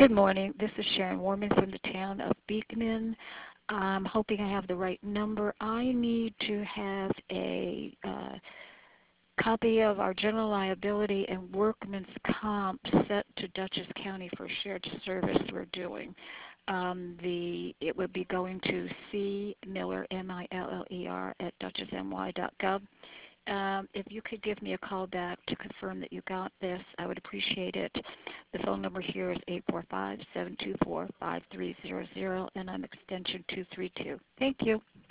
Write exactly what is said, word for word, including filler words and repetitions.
Good morning. This is Sharon Warman from the town of Beekman. I'm hoping I have the right number. I need to have a uh, copy of our general liability and workman's comp set to Dutchess County for shared service we're doing. Um, the it would be going to C Miller, M I L L E R, at dutchess m y dot gov. Um, if you could give me a call back to confirm that you got this, I would appreciate it. The phone number here is eight four five, seven two four, five three zero zero, and I'm extension two three two. Thank you.